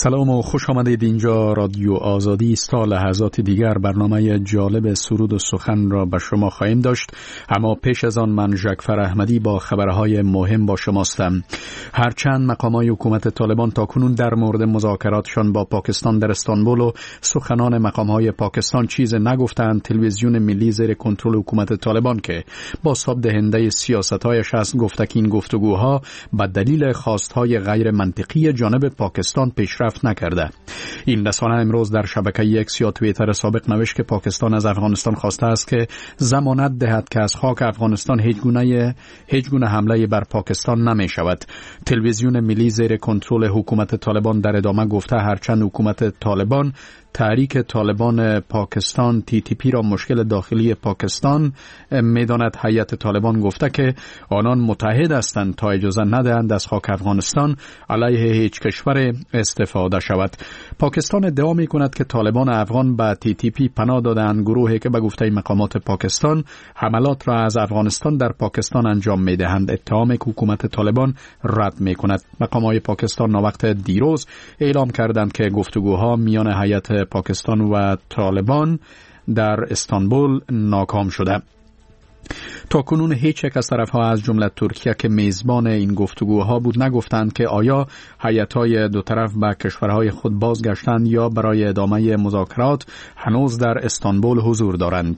سلام و خوش آمدید. اینجا رادیو آزادی است. تا لحظات دیگر برنامه جالب سرود و سخن را به شما خواهیم داشت، اما پیش از آن من جعفر احمدی با خبرهای مهم با شماستم. هرچند مقامات حکومت طالبان تاکنون در مورد مذاکراتشان با پاکستان در استانبول و سخنان مقامات پاکستان چیز نگفتند، تلویزیون ملی زیر کنترل حکومت طالبان که با صاحب دهنده سیاست‌هایش است گفته که این گفتگوها به دلیل خواستهای غیر منطقی جانب پاکستان پیشرفت نکرده. این رسانه امروز در شبکه اکس یا توییتر سابق نوشت که پاکستان از افغانستان خواسته است که ضمانت دهد که از خاک افغانستان هیچ گونه حمله بر پاکستان نمی شود. تلویزیون ملی زیر کنترل حکومت طالبان در ادامه گفته هرچند حکومت طالبان تحریک طالبان پاکستان TTP را مشکل داخلی پاکستان می‌داند، هیئت طالبان گفته که آنان متحد هستند تا اجازه ندهند از خاک افغانستان علیه هیچ کشور استفاده شود. پاکستان ادعا می‌کند که طالبان افغان به TTP پناه دادند، گروهی که به گفته مقامات پاکستان حملات را از افغانستان در پاکستان انجام می‌دهند. اتهامی که حکومت طالبان رد می‌کند. مقامات پاکستان ناوقت دیروز اعلام کردند که گفتگوها میان هیئت پاکستان و طالبان در استانبول ناکام شده. تا کنون هیچ یک از طرفها از جمله ترکیه که میزبان این گفتگوها بود نگفتند که آیا هیئت‌های دو طرف به کشورهای خود بازگشتند یا برای ادامه مذاکرات هنوز در استانبول حضور دارند.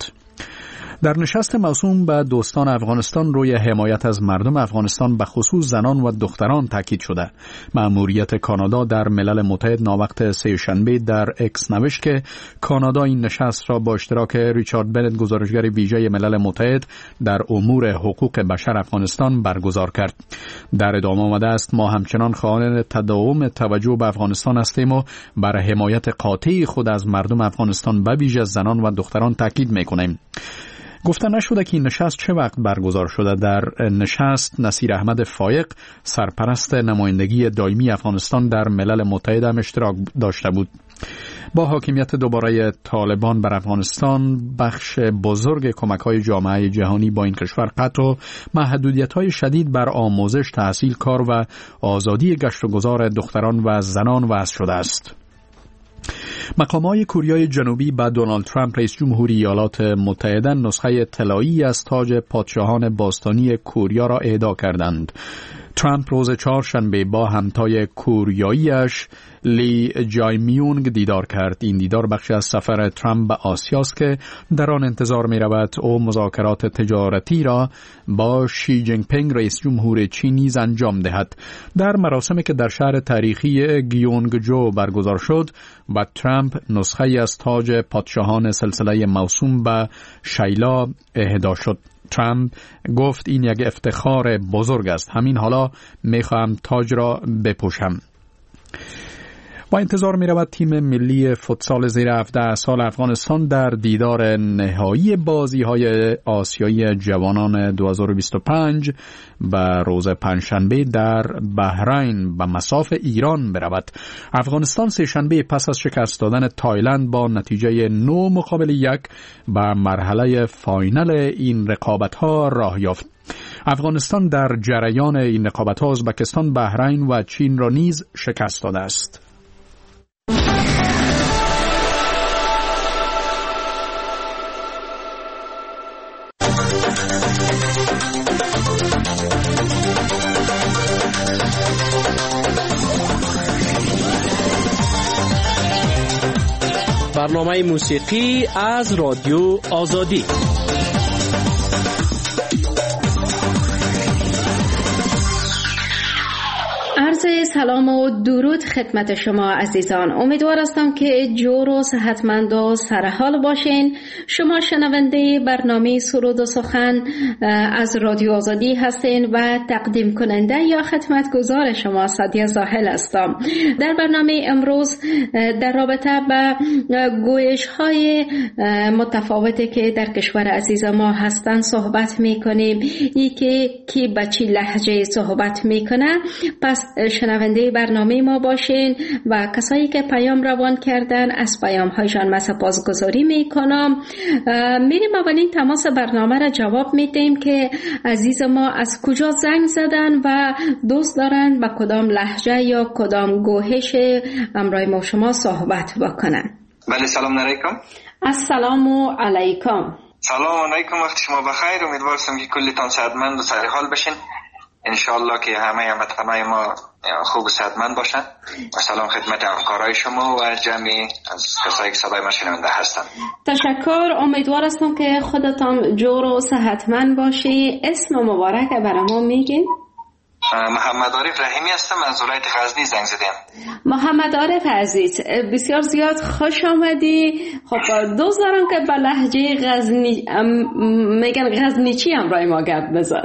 در نشست موسوم به دوستان افغانستان روی حمایت از مردم افغانستان به خصوص زنان و دختران تاکید شده. مأموریت کانادا در ملل متحد ناوقت سه‌شنبه در اکس نوشت که کانادا این نشست را با اشتراک ریچارد بنت گزارشگر ویژه ملل متحد در امور حقوق بشر افغانستان برگزار کرد. در ادامه آمده است ما همچنان خواهان تداوم توجه به افغانستان هستیم و بر حمایت قاطع خود از مردم افغانستان به ویژه زنان و دختران تاکید می‌کنیم. گفته نشده که این نشست چه وقت برگزار شده. در نشست نصیر احمد فایق سرپرست نمایندگی دائمی افغانستان در ملل متحد هم اشتراک داشته بود. با حاکمیت دوباره طالبان بر افغانستان بخش بزرگ کمک‌های جامعه جهانی با این کشور قطع و محدودیت‌های شدید بر آموزش، تحصیل، کار و آزادی گشت و گذار دختران و زنان وضع شده است. مقامات کوریای جنوبی به دونالد ترامپ رئیس جمهوری ایالات متحده نسخه طلایی از تاج پادشاهان باستانی کوریا را اهدا کردند. ترامپ روز چهارشنبه با همتای کوریایی‌اش لی جایمیونگ دیدار کرد. این دیدار بخشی از سفر ترامپ به آسیا است که در آن انتظار می رود او مذاکرات تجارتی را با شی جینگ پینگ رئیس جمهور چین نیز انجام دهد. در مراسمی که در شهر تاریخی گیونگجو برگزار شد با ترامپ نسخه‌ای از تاج پادشاهان سلسله موسوم به شیلا اهدا شد. ترامپ گفت این یک افتخار بزرگ است، همین حالا میخواهم تاج را بپوشم. با انتظار می رود تیم ملی فوتسال زیر 17 سال افغانستان در دیدار نهایی بازی‌های آسیایی جوانان 2025 به روز پنجشنبه در بحرین به مصاف ایران برود. افغانستان سه‌شنبه پس از شکست دادن تایلند با نتیجه 9-1 به مرحله فاینال این رقابت‌ها راه یافت. افغانستان در جریان این رقابت‌ها ازبکستان، بحرین و چین را نیز شکست داده است. برنامه موسیقی از رادیو آزادی. سلام و درود خدمت شما عزیزان. امیدوار هستم که جور و صحتمند و سرحال باشین. شما شنونده برنامه سرود و سخن از رادیو آزادی هستین و تقدیم کننده یا خدمتگزار شما سعدیه زاهل هستم. در برنامه امروز در رابطه با گویش های متفاوتی که در کشور عزیز ما هستن صحبت میکنیم. ای که کی با چی لهجه صحبت میکنه، پس شنونده برنامه ما باشین و کسایی که پیام روان کردن از پیام هایشان من سپاسگزاری میکنم. میریم اولین تماس برنامه را جواب میدیم که عزیز ما از کجا زنگ زدن و دوست دارن با کدام لهجه یا کدام گوهش همراه ما شما صحبت بکنن. بله، سلام علیکم. السلام علیکم. سلام علیکم، وقت شما بخیر. امیدوارم که کلتان صحتمند و سرحال بشین. انشالله که همه هموطنای ما خوب و صحتمند باشن. و سلام خدمت همکارای شما و جمعی از کسایی که صدای ما شنونده هستن. تشکر. امیدوار هستم که خودتان جور و صحتمند باشی. اسم مبارک برای ما میگین؟ محمد عارف رحیمی هستم، از ولایت غزنی زنگ زدم. محمد عارف عزیز، بسیار زیاد خوش آمدی. خب دوست دارم که به لهجه غزنی میگن غزنیچی همراه ما گپ بزن.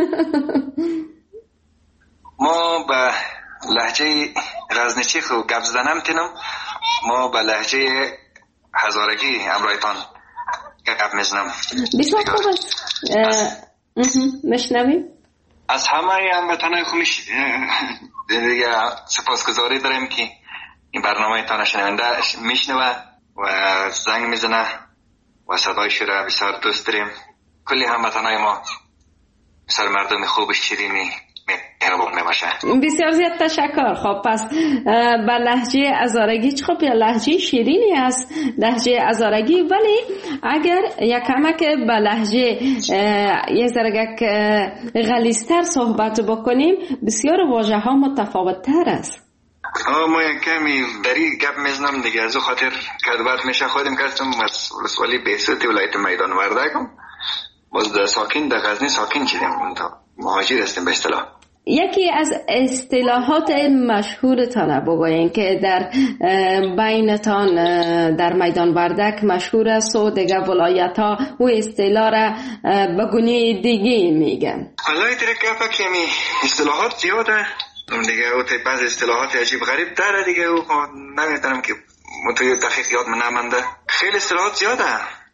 ما به لهجه غزنیچی خوب گپ زدن نمیتونم. ما به لهجه هزارگی همراهتان گپ میزنم. بسیار خوب است. نشنویم. از همه هموطنای خوبش دیگه سپاسگزاری داریم که این برنامه تان شنونده میشنوه و زنگ میزنه و صدایش را بسیار دوست داریم. کلی هموطنای ما بسیار مردم خوب شیرینی مهربان میباشه. بسیار زیاد تشکر. خب پس با لهجه هزارگی خب یا لهجه شیرینی است لهجه هزارگی، ولی اگر یک کمک با لهجه یه ذره غلیظ‌تر صحبت بکنیم بسیار واژه ها متفاوت تر است. ما یک کمی دری گپ میزنم دیگه، از خاطر کدبت میشه خودم کردم از ولسوالی بهسوتی ولایت میدان وردگم. باز ساکن در غزنی ساکن شدیم، مهاجر هستیم به اصطلاح. یکی از اصطلاحات مشهورتان بگویین که در بینتان در میدان وردک مشهور است و دیگه ولایت ها و اصطلاح را به گونه دیگه میگن. والله ترکه کمی اصطلاحات زیاده دیگه، و بعض اصطلاحات عجیب غریب داره دیگه و نمیدونم که متوی دقیق یاد نمانده. خیلی اصطلاحات زیاده.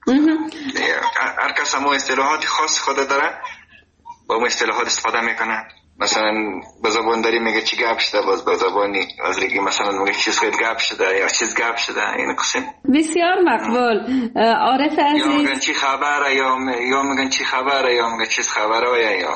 هر کس هم اصطلاحات خاص خود داره، با اون اصطلاحات استفاده میکنه. مثلا به زبان داری میگه چی گپ شده، باز به زبانی از ریگی مثلا میگه چیز خیلی گپ شده یا چیز گپ شده. این قسم بسیار مقبول. عارف عزیز، یا میگن چی خبره یا میگن چی خبره یا میگن چیز خبره یا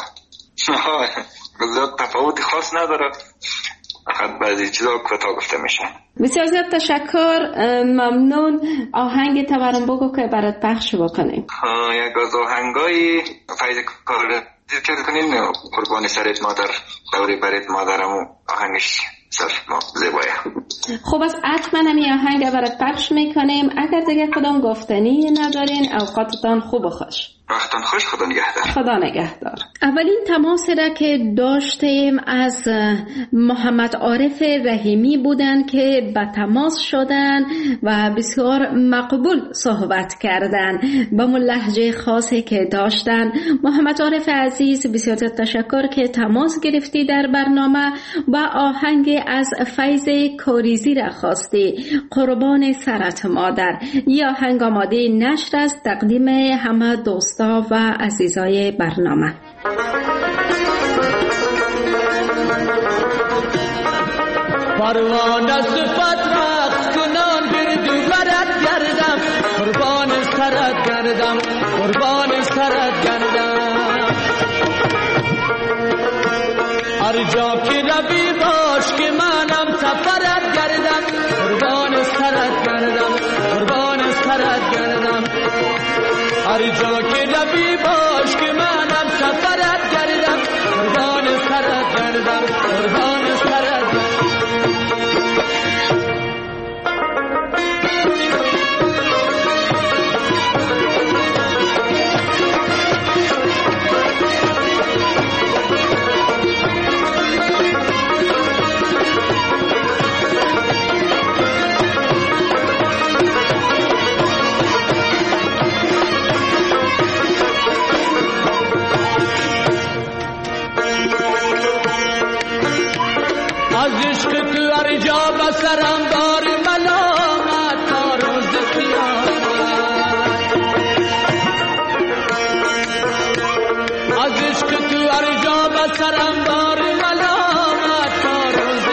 تفاوت خاص نداره، فقط بعضی چیزا کوتاه گفته میشه. بسیار زیاد تشکر. ممنون. آهنگ تورم بگو که برات پخش بکنیم. یک از آهنگای فیض کار ذکر کنین، قربان سرت مادر دوری برت مادرمو، آهنگش زیبایه. خوب است، حتما همین آهنگ برات پخش میکنیم. اگر دیگه کدام گفتنی ندارین اوقاتتان خوب و خوش. وقتتان خوش. خدا نگهدار. خدا نگهدار. اولین تماس را که داشتیم از محمد عارف رحیمی بودن که به تماس شدن و بسیار مقبول صحبت کردن با من لهجه خاصی که داشتن. محمد عارف عزیز بسیار تشکر که تماس گرفتی در برنامه و آهنگ از فیض کاریزی را خواستی، قربان سرت مادر. یا آهنگ آماده نشر است تقدیم همه دوستا و عزیزای برنامه. پروانه صفت رقص کنان گردو برد گردم، قربان سرت گردم، قربان سرت گردم. هر جا که روی باش که منم سفرت گردم، قربان سرت گردم، قربان سرت گردم. هر جا که روی باش که منم سفرت گردم، قربان سرت گردم، قربان سرت گردم. سرم دار ملامت تا روز قیامت، از عشق تو هر جا به سرم دار ملامت تا روز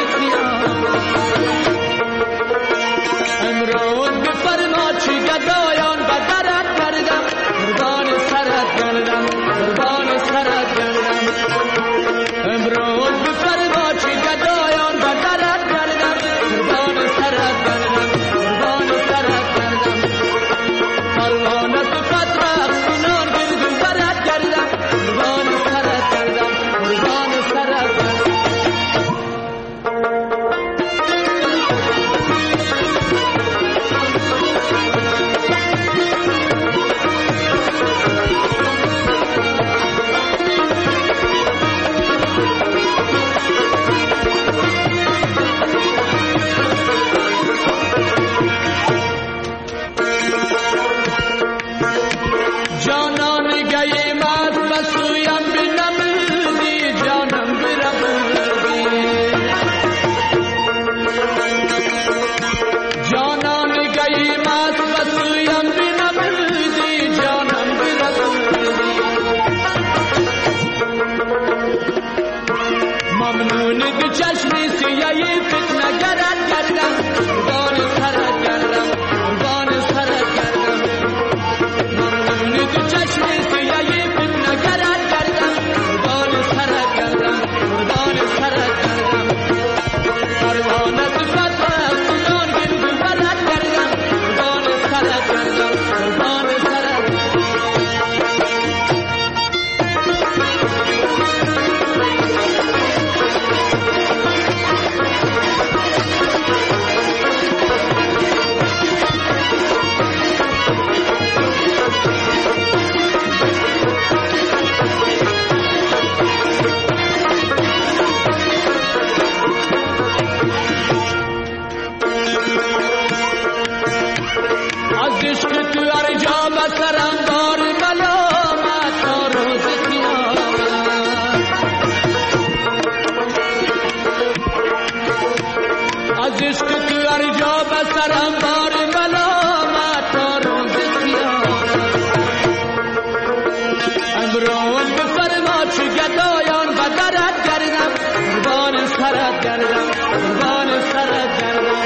امروز بفرما چه گدایان و درت گردم قربان سرت گردم قربان سرت گردم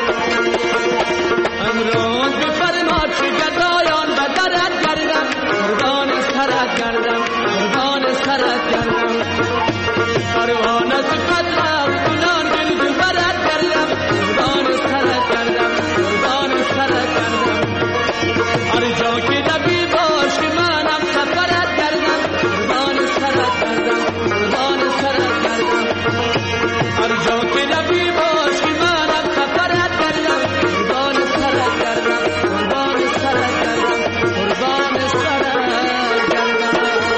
امروز بفرما چه گدایان و درت گردم قربان سرت گردم قربان سرت گردم پروانه صفت رفتونان دل ببرت گردم قربان سرت گردم قربان سرت گردم هر جا که نبی باش که منم سفرت گردم قربان سرت گردم قربان سرت گردم هر جا که نبی باش که منم سفرت گردم قربان سرت گردم قربان سرت گردم قربان سرت گردم.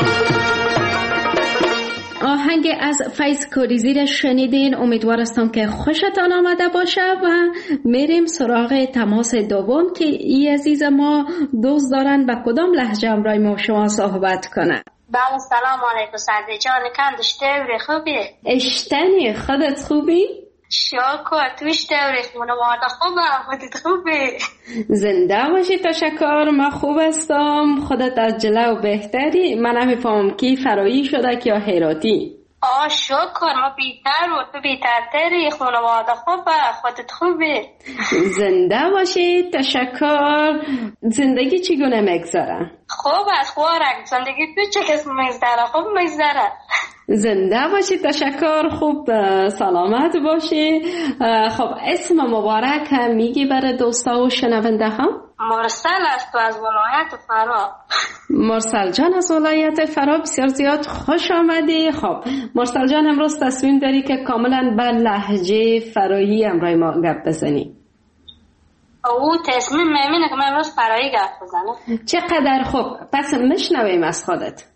آهنگ از فیض کوریزی را شنیدین. امیدوارستم که خوشتان آمده باشه و میریم سراغ تماس دوم که ای عزیز ما دوست دارن به کدام لهجه امرای ما شما صحبت کنه. بله سلام علیکم سعدی جان کندش دوری خوبی؟ اشتنی خودت خوبی؟ شکر توش دوری خانواده خوبه خودت خوبی؟ زنده باشی تشکر ما خوب هستم خودت از جلو بهتری من نمیفهمم کی فرایی شده که یا هراتی شکر ما بیتر و تو بیترتری خانواده خوبه خودت خوبی؟ زنده باشی تشکر زندگی چگونه میگذره؟ خوب است خوارک زندگی تو چه کس میگذره خوب میگذره زنده باشی تشکر خوب سلامت باشی. خب اسم مبارک هم میگی برای دوستا و شنونده هم؟ مرسل است و از ولایت فرا. مرسل جان از ولایت فرا بسیار زیاد خوش آمدی. خب مرسل جان امروز تصمیم داری که کاملا بر لهجه فرایی امرای ما گپ بزنی. او تصمیم میمینه که من امروز فرایی گپ بزنم. چقدر خوب پس مشنویم از خودت.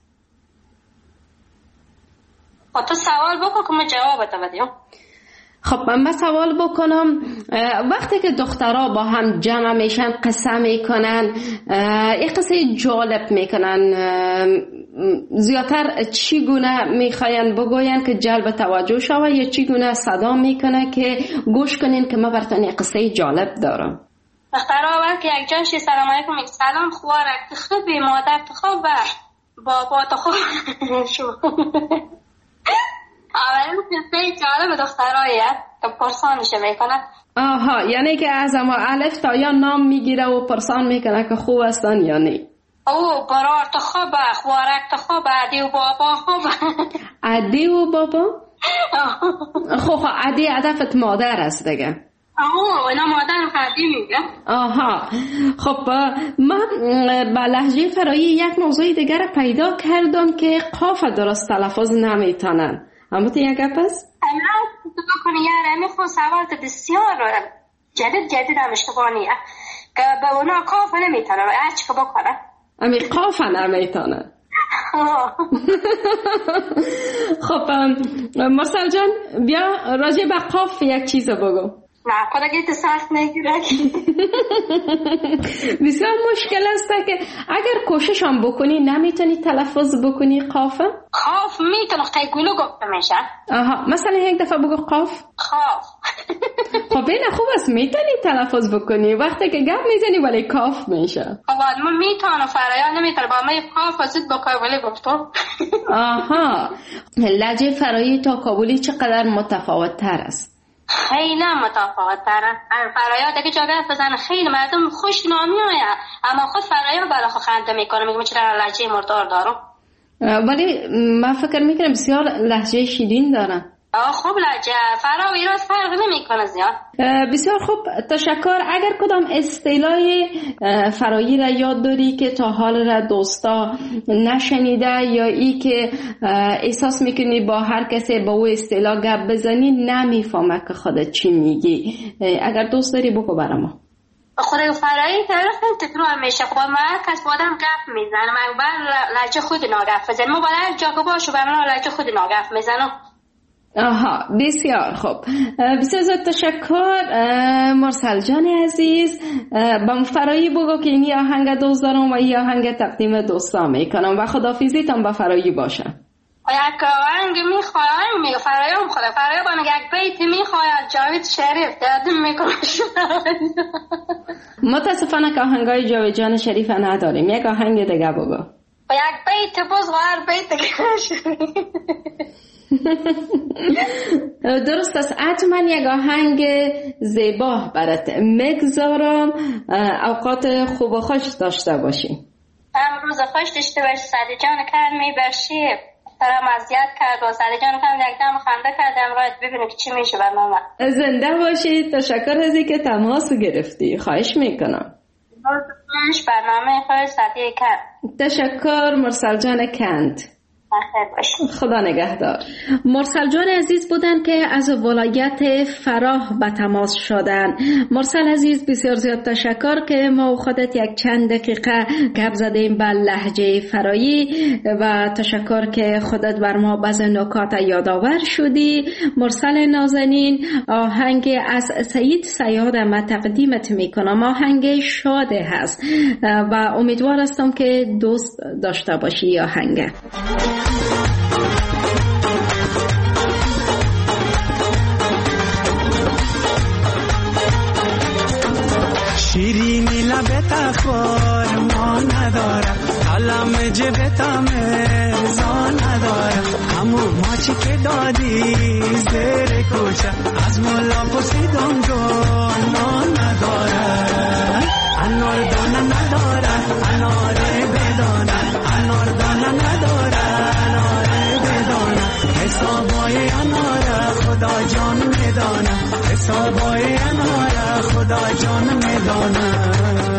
تو سوال بکن که ما جواب بدیم. خب من سوال بکنم وقتی که دخترها با هم جمع میشن قصه میکنن یک قصه جالب میکنن زیادتر چی گونه میخواین بگوین که جلب توجه شوه یا چی گونه صدا میکنه که گوش کنین که من براتون یک قصه جالب دارم. دخترها وقتی یک جانشی سلام علیکم میگه سلام خوارک خوبی مادر خوبه بابا تو خوب شو اولین قصه جالب دختراییه که پرسانش میکنه. آها یعنی که از اما الف تا یا نام میگیره و پرسان میکنه که خوب هستن یا نه. او برار تو خوبه خوارک تو خوبه عدی و بابا خوبه. عدی و بابا؟ خب عدی هدفت مادر است دیگه. اینا مادر عدی میگه. آها خب من به لهجه فرایی یک موضوع دیگر پیدا کردم که قاف درست تلفظ نمیتونن. اما تو یک گپ است؟ تو بکنی یاره میخواه سوالت بسیار جدید هم اشتبانیه که به اونا قاف نمیتونن اچ که بکنن امی قاف نمیتونن. خب مرسل جان بیا راجع به قاف یک چیز بگو. نه خودگیت سخت نگیره بسیار مشکل است که اگر کوشش هم بکنی نمیتونی تلفظ بکنی قافه؟ قاف میتونه قیگولو گفته میشه. آها مثلا یک دفعه بگو قاف. قاف خب این خوب است میتونی تلفظ بکنی وقتی که گپ میزنی ولی کاف میشه. خب من میتونم فرایان نمیتونه با من قاف زد با کابلی گفتم. آها لهجه فرایی تا کابلی چقدر متفاوت تر است؟ خیلی متفاوت تره. فرایات اگه جا گفت بزنه خیلی مردم خوش نامی آید اما خود فرایات برای خود خنده میکنه میگم چرا لهجه مردار دارم ولی من فکر میکنم بسیار لهجه شیرین دارن. خوب لهجه فرا و ایراد فرق نمیکنه زیاد. بسیار خوب تشکر. اگر کدام اصطلاح فرایی را یاد داری که تا حال را دوستا نشنیده یا ای که احساس میکنی با هر کسی با او اصطلاح گپ بزنی نمیفهمه که خودت چی میگی اگر دوست داری بگو برام. خود فرایی خیلی تکرار میشه. خب من کس با آدم گپ میزنم من بر لهجه خود ناگپ بزنم ما باید جا باشو به من لهجه خود ناگپ میزنم. آها بسیار خوب بسیار زیاد تشکر مرسل جان عزیز. با فرایی بگو که این آهنگ دوست دارم و این آهنگ تقدیم دوستا میکنم و خدافیزیتان با فرایی باشه. یک آهنگ میخوایم میگه فرایم خدا فرایی با میگه یک بیت میخواید جاوید شریف دادم میکنم. متاسفانه که آهنگای جاوید جان شریف نداریم یک آهنگ دیگه بگو. با یک بیت باز غیر بیت درست است. حتما یک آهنگ زیبا برات میگذارم. اوقات خوب و خوش داشته باشی. روز خوش داشته باشی. سعدی جان کرد میبرشی سلام اذیت کرد و سعدی جان کرد یک دم خنده کردم راید ببینم که چی میشه برنامه. زنده باشی. تشکر از اینکه تماس گرفتی. خواهش میکنم. برنامه خود سعدی کرد. تشکر مرسل جان کند. خدا نگهدار. مرسل جان عزیز بودن که از ولایت فراه به تماس شدن. مرسل عزیز بسیار زیاد تشکر که ما خودت یک چند دقیقه گپ زدیم به لهجه فرایی و تشکر که خودت بر ما بعض نکات یادآور شدی. مرسل نازنین، آهنگ از سید صیاد ما تقدیمت میکنم. آهنگ شاده هست و امیدوار هستم که دوست داشته باشی آهنگ. شیرینی لبت اخبار ما ندارم، علم جبت امزان ندارم، همون ماچی که دادی زیر کوچه از مولا پسیدم جان ندارم. انار دانه ندارم، اناره بدانم، انار دانه ندارم، اناره بدانم، حسابای اناره خدا جان میدانم، حسابای اناره خدا جان میدانم.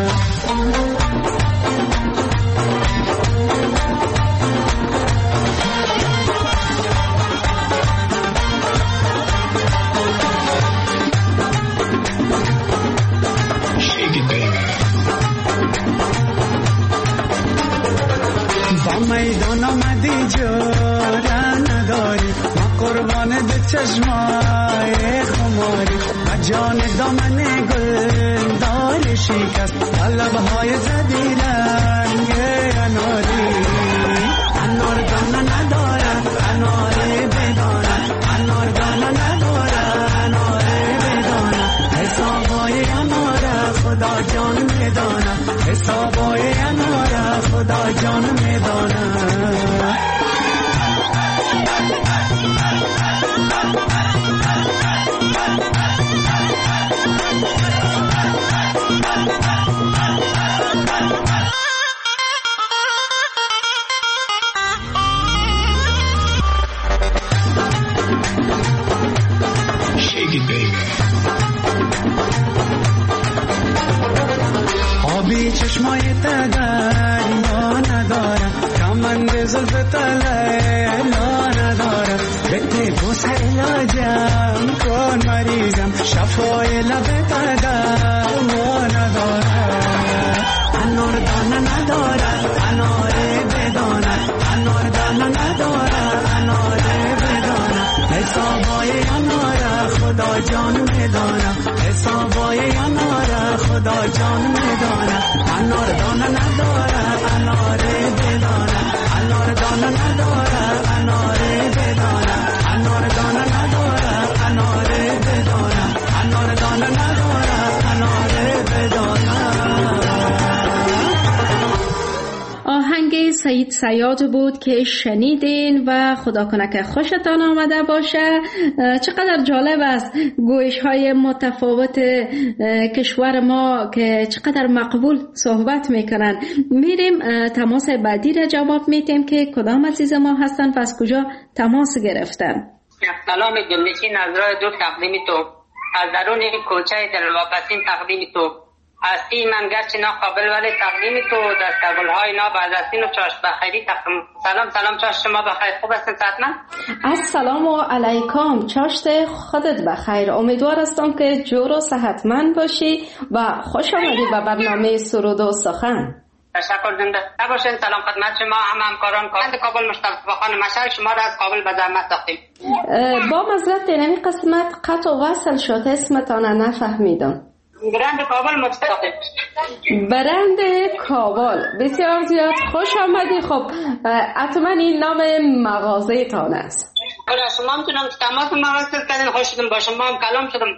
میدان آمدی جوره نداری، ما قربان به چشمای خماری و جان دامن گل داری شکست لبهای زدی رنگ اناری. انار دانه نداره، اناره بدانه، انار دانه نداره، اناره بدانه، حسابای اناره خدا جان میدانه، حسابای اناره خدا جان میدانه. آبی چشمای تدریا ندارم، کمند زلف تلیلا ندارم، بهت بوس علاجم کن مریضم، شفای لب تدریا ندارم. انار دانه ندارم، اناره بدانم، انار دانه ندارم، اناره بدانم، حسابای اناره خدا جان میدانم، حسابای اناره خدا جان میدانم. انار دانه نداره، اناره بدانم، انار دانه نداره، اناره بدانم، انار دانه نداره، اناره بدانم، انار دانه نداره، اناره بدانم. آهنگ سید صیاد بود که شنیدین و خدا کنه که خوشتان آمده باشه. چقدر جالب است گویش های متفاوت کشور ما که چقدر مقبول صحبت میکنن. میریم تماس بعدی را جواب میدیم که کدام عزیز ما هستن و از کجا تماس گرفتن. سلام جملشین از راه دو تقدیمی تو، از درون کوچه دلواپسین تقدیمی تو هستی. من گرچه ناقابل ولی تقدیم تو دستگل‌های نابعدستین و چاشت بخیری تقدیم. سلام چاشت شما بخیر، خوب هستین صحتمند؟ السلام علیکم چاشت خودت بخیر. امیدوار هستم که جور و صحتمند باشی و خوش آمدی به برنامه سرود و سخن. تشکر زنده باشین. سلام خدمت شما همکاران کابل مصطفی خان مشهد شما را از کابل به زحمت ساختیم. با معذرت اینمی قسمت قطع و وصل شد، اسمتان نفهمیدم. برند کابل مصطفی. برند کابل بسیار زیاد خوش آمدی. خب حتما این نام مغازه تان است. شما هم تونم تماس ما وصل کردین، خوش شدم با شما هم کلام شدم.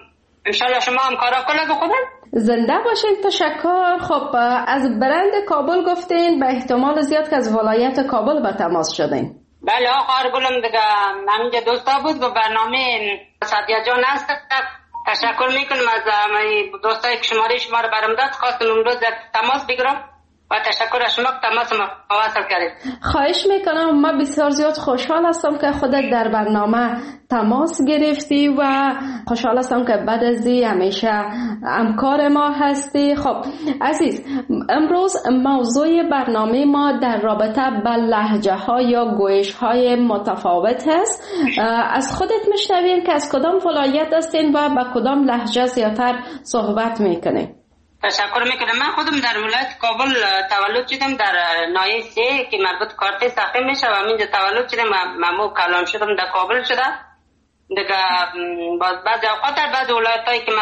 انشالله شما هم کارا کنه خوبه. زنده باشین. تشکر. خب از برند کابل گفتین، به احتمال زیاد که از ولایت کابل به تماس شدین. بله آقا گلم دیگه همینجا دوستا بود به برنامه سعدیه جان هست. تشکر میکنم از دوستایی که شماره شما رو برام داد. خواستم امروز تماس بگیرم و تشکر از شما که تماس ما وصل کردید. خواهش میکنم. من بسیار زیاد خوشحال هستم که خودت در برنامه تماس گرفتی و خوشحال هستم که بعد از این همیشه همکار ما هستی. خب عزیز، امروز موضوع برنامه ما در رابطه با لهجه ها یا گویش های متفاوت هست. از خودت میشنویم که از کدام ولایت هستین و با کدام لهجه زیادتر صحبت میکنین؟ تشکر میکنم. من خودم در ولایت کابل تولد شدم، در ناحیه 3 که مربوط کارت ساخته میشه و همینجا تولد شدم. ممو کلان شدم در کابل شده. دیگه بعضی اوقات در بعض ولایتایی که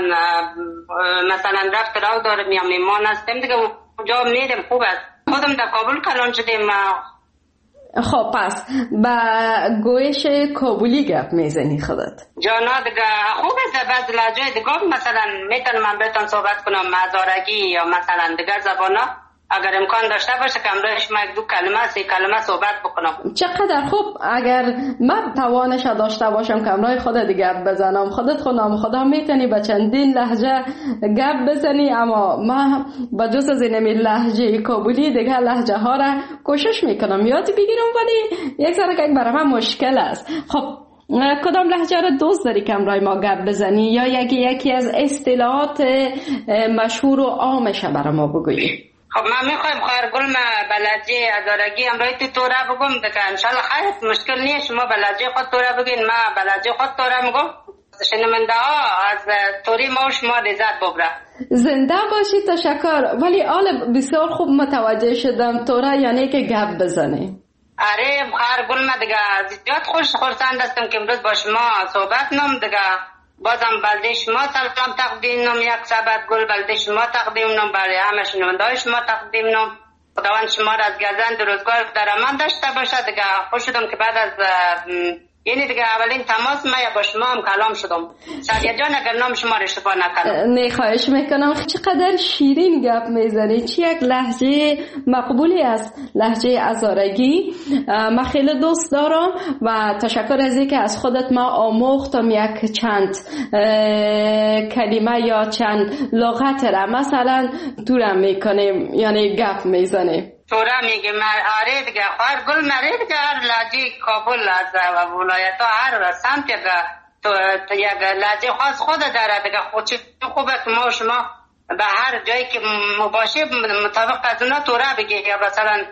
مثلا رفت راو دارم یا میمان هستم دیگه اونجا میرم. خوب است. خودم در کابل کلان شدم. خب پس با گویش کابلی گپ میزنی خودت؟ جانا دیگه خوب است. بعض لهجه دیگه مثلا میتونم من بهتون صحبت کنم مزارگی یا مثلا دیگر زبانا اگر امکان داشته باشه که امروز ما 2 کلمه 3 کلمه صحبت بکنم. چقدر خوب. اگر من توانش داشته باشم که امروز خودت گپ بزنم، خودت خودم خدا میتونی به چندین لهجه گپ بزنی، اما ما با جز از این لهجه کابلی دیگه لهجه ها را کوشش میکنم یاد بگیرم، ولی یک ذره که برای من مشکل است. خب کدام لهجه را دوست داری که امروز ما گپ بزنی یا یکی از اصطلاحات مشهور و عامش برای ما بگویی؟ خب من میخوایم خواهر گل ما بلدی ازارگی امروی توره بگم دیگه انشالله خیلی مشکل نیست. شما بلدی خود توره بگین، ما بلدی خود توره میگم. شنونده ها از توری ما و شما لذت ببره. زنده باشی. تشکر. ولی آل بسیار خوب متوجه شدم توره یعنی که گپ بزنی. آره خواهر گل ما دیگه زیاد خرسند هستم که امروز با شما صحبت نم. دیگه بازم بلده شما سلام تقدیم نم. یک سبت گل بلده شما تقدیم نم. برای همه شنونده شما تقدیم نم. خداوند شما را از گزند روزگار در امان داشته باشه. دیگه خوش شدم که بعد از یعنی دیگه اولین تماس ما با شما هم کلام شدم. سعدیه جان اگر نام شما را اشتباه نکردم. نه خواهش میکنم. چقدر شیرین گپ میزنی. چی یک لهجه مقبولی است لهجه ازارگی. من خیلی دوست دارم و تشکر از اینکه از خودت ما آموختم یک چند کلمه یا چند لغت را مثلا دورم میکنیم یعنی گپ میزنیم. توره میگه آره دیگه خواهر گل مره دیگه هر لهجه کابل از ولایت ها هر سمت یک لهجه خاص خود داره دیگه. خوبه که ما و شما به هر جایی که مباشه مطابق از اونا توره بگی. یا مثلا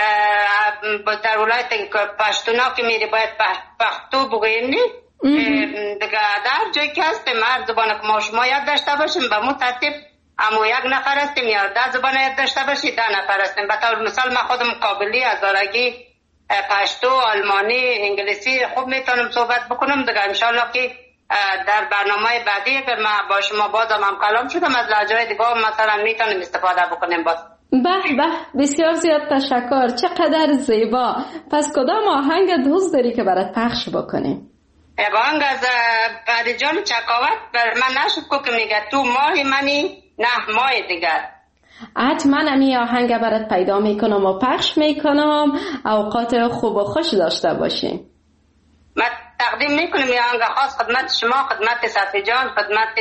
در ولایت پشتونا که میری باید پختو بگویم نی دیگه. در جایی که هستیم هر زبانه که ما و شما یاد داشته باشیم به مو ترتیب اما یک نفر هستیم یا 10 زبان یاد داشته باشید 10 نفر هستیم. به طور مثال من خودم کابلی، ازارگی، پشتو، آلمانی، انگلیسی خوب میتونم صحبت بکنم دیگه. انشالله که در برنامه بعدی اگر من با شما بازم هم کلام شدم از لهجه‌های دیگه مثلا میتونیم استفاده بکنیم باز. به بسیار زیاد تشکر. چقدر زیبا. پس کدام آهنگ دوست داری که برات پخش بکنیم؟ یک آهنگ از پریجان چکاوت بر من نشد که میگه تو ماه منی نه ماه دیگر. حتما امی آهنگ برات پیدا میکنم و پخش میکنم. اوقات خوب و خوش داشته باشیم. من تقدیم میکنم یه آهنگ خاص خدمت شما، خدمت صفی جان، خدمت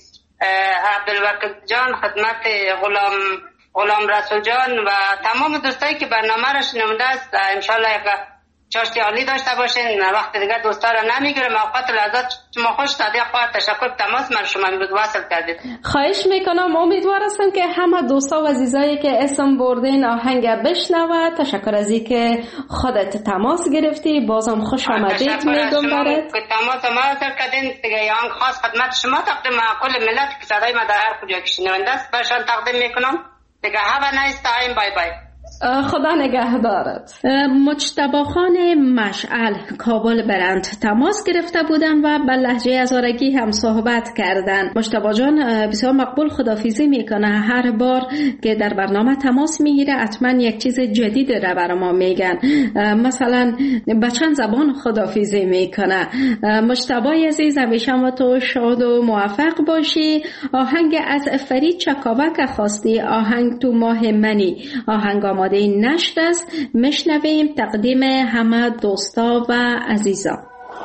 عبدالوکیل جان، خدمت غلام رسول جان و تمام دوستایی که برنامه را شنونده است. انشالله یک چاشتی عالی داشته باشین. وقت دیگه دوستا را نمیگیرم. اوقات لحظات شما خوش. صادق خواهر تشکر تماس من شما امروز وصل کردید. خواهش میکنم. امیدوار هستم که همه دوستا و عزیزایی که اسم بردین آهنگ بشنوه. تشکر از اینکه خودت تماس گرفتی. بازم خوش آمدید میگم برات. تماس ما وصل کردین دیگه. یه آهنگ خاص خدمت شما تقدیم کل ملت که صدای ما در هر کجا که شنونده است برشان تقدیم میکنم دیگه. have a nice time. bye bye. خدا نگهدارت. مجتبی خان مشعل کابل برند تماس گرفته بودن و به لهجه هزارگی هم صحبت کردن. مجتبی جان بسیار مقبول خداحافظی میکنه. هر بار که در برنامه تماس میگیره حتما یک چیز جدید رو برای ما میگن. مثلا به چند زبان خداحافظی میکنه. مجتبی عزیز همیشه ما تو شاد و موفق باشی. آهنگ از فرید چکاوک خواستی، آهنگ تو ماه منی. آهنگ آماده نشت است، میشنویم. تقدیم همه دوستا و عزیزان.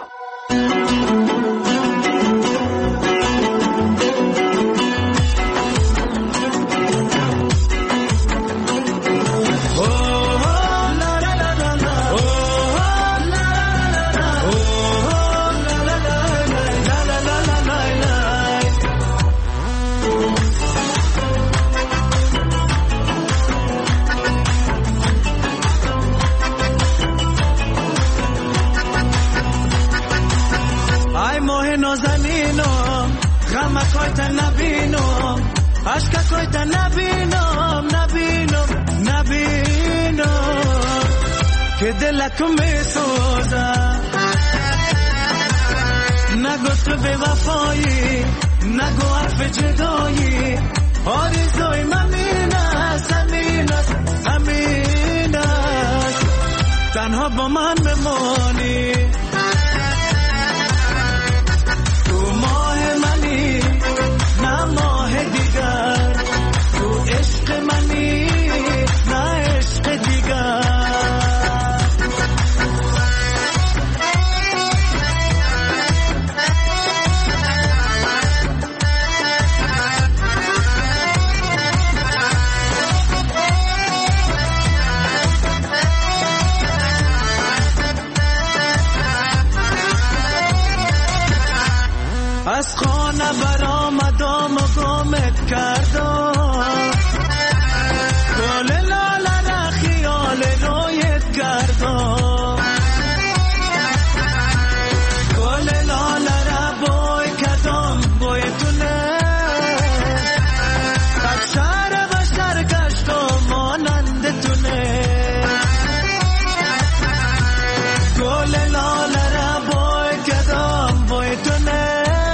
که دلت میسوزم، نگو تو به وفایی، نگو حرف جدایی. آرزوی من این است، همین است، تنها با من بمانی. تو ماه منی نه ماه دیگر، تو عشق منی نه عشق دیگر. از خانه برآمدم و گمت کردم، گل لاله را خیال رویت کردم، گل لاله را بوی کردم، بوی تونه از شهر بشر گشتم مانند تونه. گل لاله را بوی کردم، بوی تونه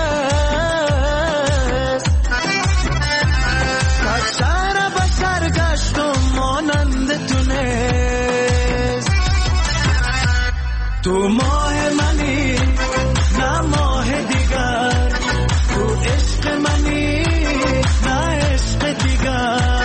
تو ماه منی نه ماه دیگر، تو عشق منی نه عشق دیگر.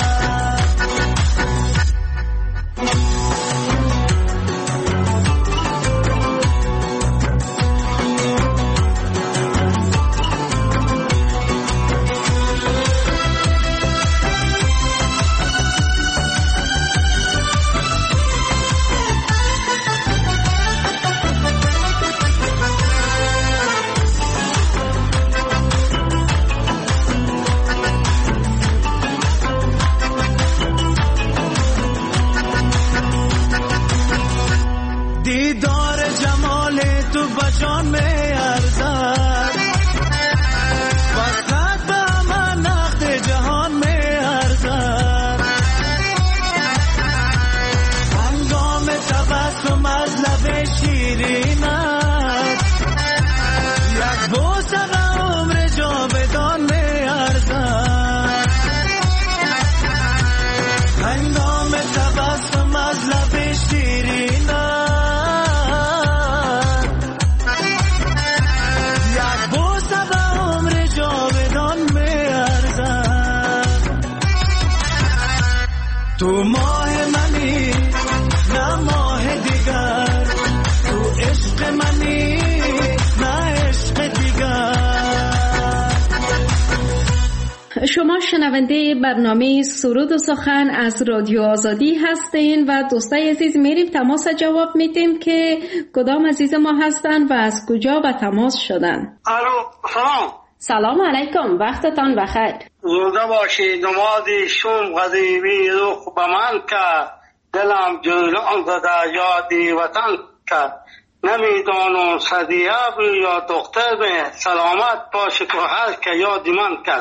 دیدار جمال تو بجان میں ارزد، فقط به من نقد جهان میں ارزد. هنگام تبسم از لب شیرینت، یک بوسه به عمر جاودان میں ارزد. هنگام تبسم از لب شیرینت، تو ماه منی نه ماه دیگر، تو عشق منی نه عشق دیگر. شما شنونده برنامه سرود و سخن از رادیو آزادی هستین و دوستای عزیز میریم تماس جواب میدیم که کدام عزیز ما هستن و از کجا به تماس شدن. الو سلام. سلام علیکم، وقتتان بخیر. زنده باشی. نمازی شوم غریبی روح به من که، دلم جولان زده یادی وطن که. نمیدانم صدیه بی یا دختر به، سلامت باشه تو هر که یادی من کرد.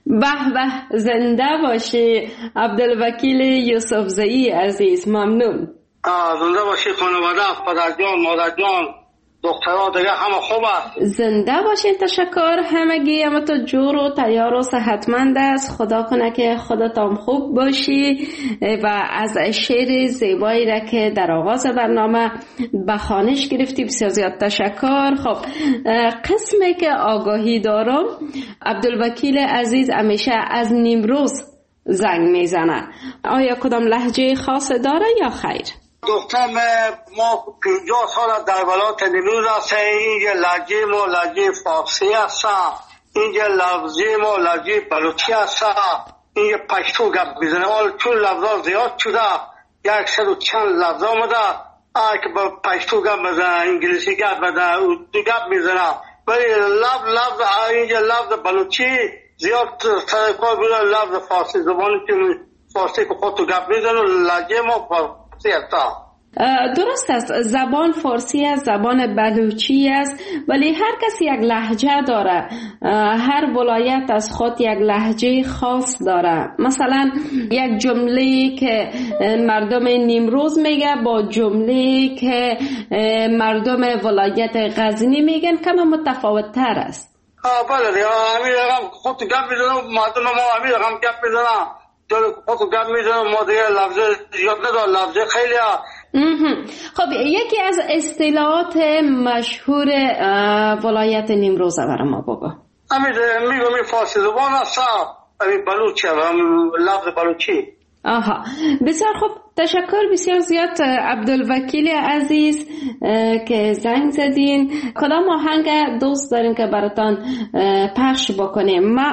به به، زنده باشی عبدالوکیل یوسفزئی عزیز. ممنون. زنده باشی خانواده، پدر جان، مادر جان، دخترها دیگه همه خوبه. زنده باشین. تشکر همگی. اما تو جور و تیار و صحتمند است. خدا کنه که خودت هم خوب باشی و از شعر زیبایی را که در آغاز برنامه به خوانش گرفتی بسیار زیاد تشکر. خب قسمی که آگاهی دارم، عبدالوکیل عزیز همیشه از نیمروز زنگ میزنه. آیا کدام لهجه خاص داره یا خیر؟ دخترم ما 50 سال در ولایت نیمروز هستیم. اینجا لهجه ما لهجه فارسی هست، اینجا لفظی ما لهجه بلوچی هست، اینجا پشتو گپ میزنه. چون لفظا زیاد شده، 100 و چند لفظ آمده، که با پشتو گپ میزنه، انگلیسی گپ میزنه، اردو گپ میزنه، ولی لفظ اینجا لفظ بلوچی زیاد سرکار بوده. لفظ فارسی زبانی که فارسی که خودتو گپ میزنه، لهجه ما فارسی هست. درست است، زبان فارسی است، زبان بلوچی است، ولی هر کسی یک لهجه داره. هر ولایت از خود یک لهجه خاص داره. مثلا یک جمله که مردم نیمروز میگه با جمله که مردم ولایت غزنی میگن کم متفاوت تر است. بله دیگه، همین رقم خودتو گپ میزنه، مردم ما همین رقم گپ میزنه، خودتو گپ میزنه، ما دیگه لفظ زیاد نداره، لفظ خیلی خب یکی از اصطلاحات مشهور ولایت نیمروز برای ما بگو. میگم فارسی زبان هست، بلوچی، لفظ بلوچی. آها، بسیار خوب، تشکر بسیار زیاد عبدالوکیل عزیز که زنگ زدین. کدام آهنگ دوست دارین که براتان پخش بکنیم؟ ما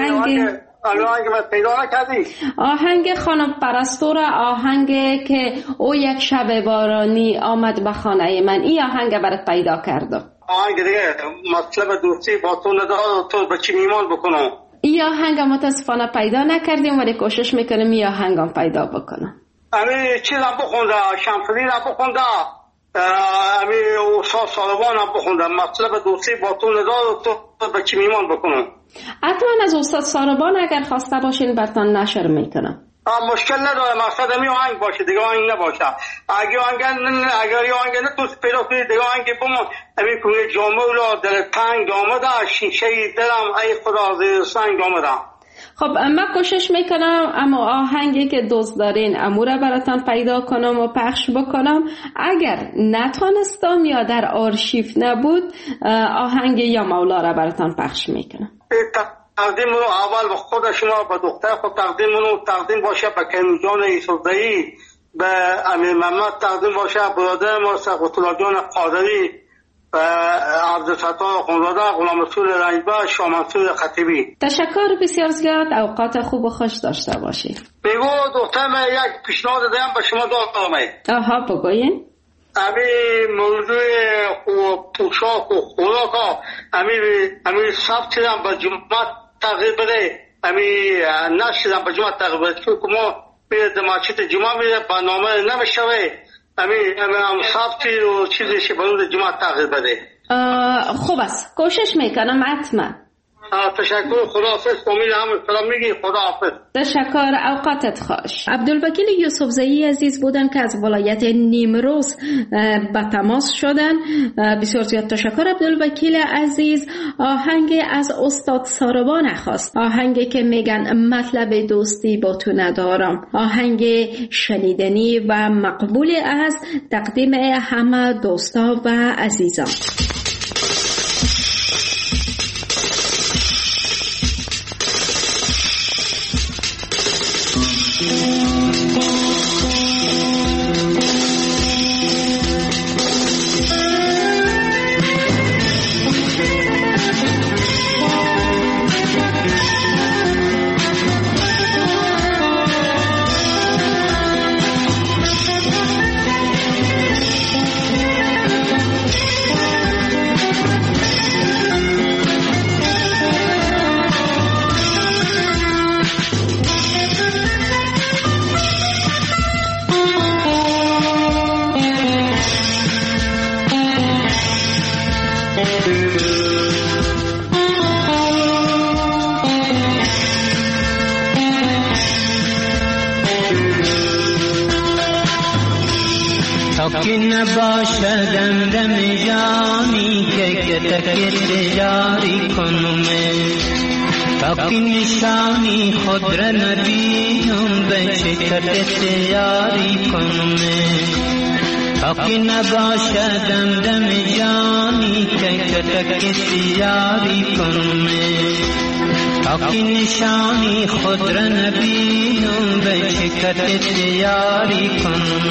آهنگ خانم پرستو را، آهنگ که او یک شب بارانی آمد به خانه من، این آهنگ برات پیدا کردم. آهنگ دیگه مطلب دوستی با تو ندارم، تو به چی میمان بکنم. این آهنگ متاسفانه پیدا نکردیم، ولی کوشش میکنم این آهنگ هم پیدا بکنم. همین چیزم بخونده، شمسدین هم بخونده، همین استاد سالبان هم بخونده، مطلب دوستی با تو ندارم، تو به چی میمان بکنم. حتما از استاد ساربان اگر خواسته باشین براتان نشر میکنم. مشکل نداره، مقصد همین آهنگ باشه، دیگه آهنگ نباشه. اگر آهنگ نه تو پیدا کنی دیگه آهنگ بمون. همین کنه جامعه را دل تنگ آمده، شیشه دلم ای خدا زیر سنگ آمده. خب من کوشش میکنم اما آهنگی که دوست دارین امورا براتان پیدا کنم و پخش بکنم. اگر نتونستم یا در آرشیو نبود، آهنگ یا مولا را براتان پخش میکنم. تقدیم رو اول به خود شما، به دختر خود تقدیم باشه، به کریم جان یوسفزئی، به امیر محمد تقدیم باشه، برادر ما سقط الله جان قادری، و عبدالفتاح خانزاده، غلام رسول رنجبر، شاه منصور خطیبی. تشکر بسیار زیاد، اوقات خوب و خوش داشته باشید. بگو دختر من یک پیشنهاد دارم به شما دارم. آها بگوین. همین موضوع پوشاک و خوراک، همین ثبت هم به جمعه تغییر بده، همین نشدم به جمعه تغییر بده، چون که ما میره دماغچت جمعه میره برنامه نمیشوه، همین ثبتی و چیزی برای جمعه تغییر بده. خوب است، کوشش میکنم حتما. تشکر، خداحافظ. امید هم سلام میگی، خداحافظ. تشکر، اوقاتت خوش. عبدالوکیل یوسفزئی عزیز بودن که از ولایت نیمروز به تماس شدن. بسیار زیاد تشکر عبدالوکیل عزیز. آهنگ از استاد ساربان خواست، آهنگی که میگن مطلب دوستی با تو ندارم، آهنگ شنیدنی و مقبول است، تقدیم همه دوستا و عزیزان. نباشدم دم جانی که کتک جاری کنم تا که نشانی خود را نبینم به شکرت یاری کنم تا که نباشدم دم جانی که کتک یاری کنم تا که نشانی خود را نبینم به شکرت یاری کنم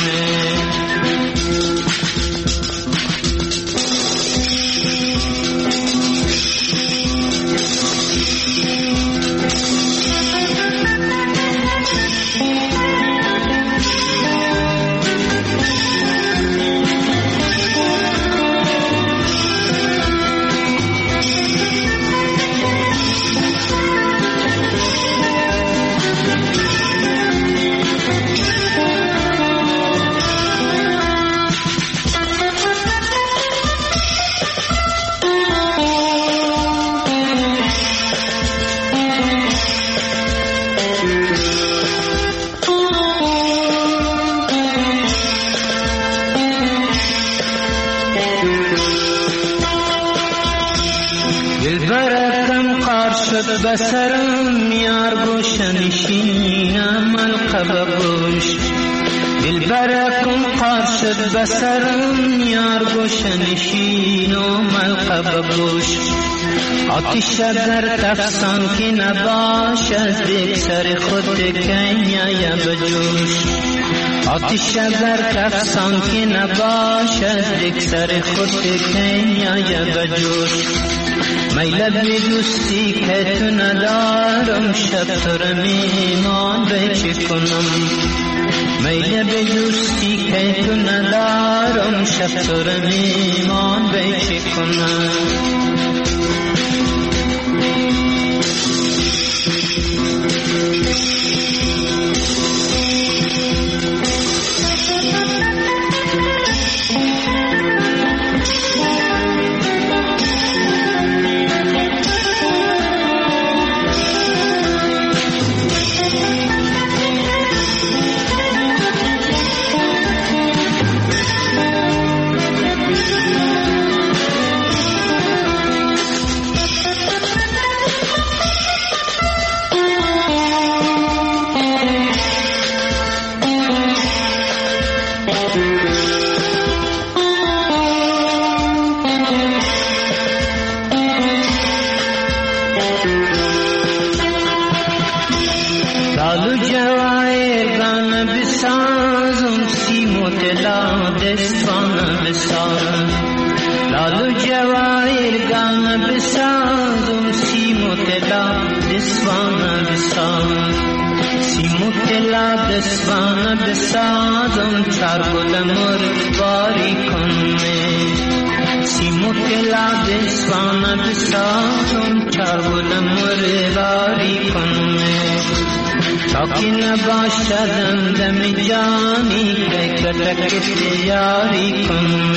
بسرم یار گوشنشینم القب گوش دلبرکم قارشد بسرم یار گوشنشینم القب گوش آتش در تفسان که نباشد یک سر خود کنیا بجوش آتش در تفسان که نباشد یک سر خود کنیا بجوش میل به دوستی که تو ندارم شب تو را میمان به چه کنم میل به دوستی که تو ندارم شب تو را میمان به چه کنم دسوان بسازم چار گل مرباری کنم سیمو کلا دسوان بسازم چار گل مرباری کنم تا که نباشدم دم جانی که کتک یاری کنم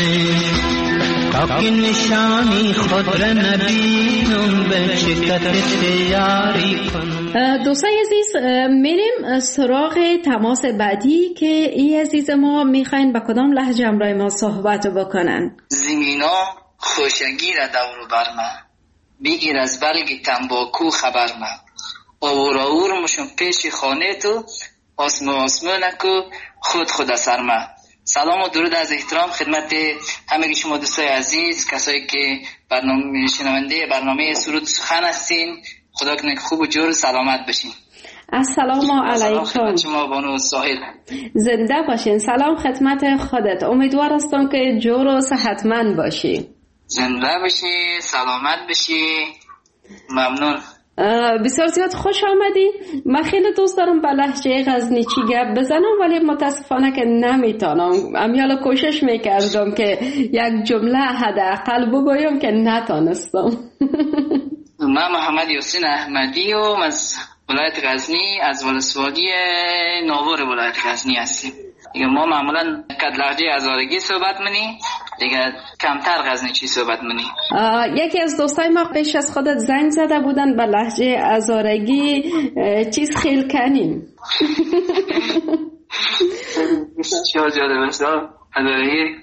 تا که نشانی خود را نبینم به شکت یاری کنم. دوستای عزیز میریم سراغ تماس بعدی که ای عزیز ما میخواین با کدام لهجه همراه ما صحبت بکنن. زمینا خوشگی را دور بر من بگیر از برگ تنباکو خبر من آور مشون پیش خانه تو آسمو نکو خود اثر من. سلام و درود از احترام خدمت همه شما دوستای عزیز کسایی که شنونده برنامه سرود سخن هستین. خدا کنه خوب و جور سلامت بشین. السلام علیکم. شما بانو ساحل زنده باشین. سلام خدمت خودت. امیدوار هستم که جور و صحتمند باشی. زنده باشی، سلامت بشی. ممنون. بسیار زیاد خوش آمدین. من خیلی دوست دارم با لهجه غزنیچی گپ بزنم ولی متاسفانه که نمیتونم. امیالا کوشش میکردم که یک جمله حداقل بگویم که نتونستم. من محمد یاسین احمدی و از ولایت غزنی از ولسوالی ناور ولایت غزنی هستیم. دیگه ما معمولا کد لهجه هزارگی صحبت منی، دیگه کمتر غزنیچی صحبت منی. یکی از دوستای ما پیش از خودت زنگ زده بودن به لهجه هزارگی چیز خیل کنیم. چه جالب است هزارگی.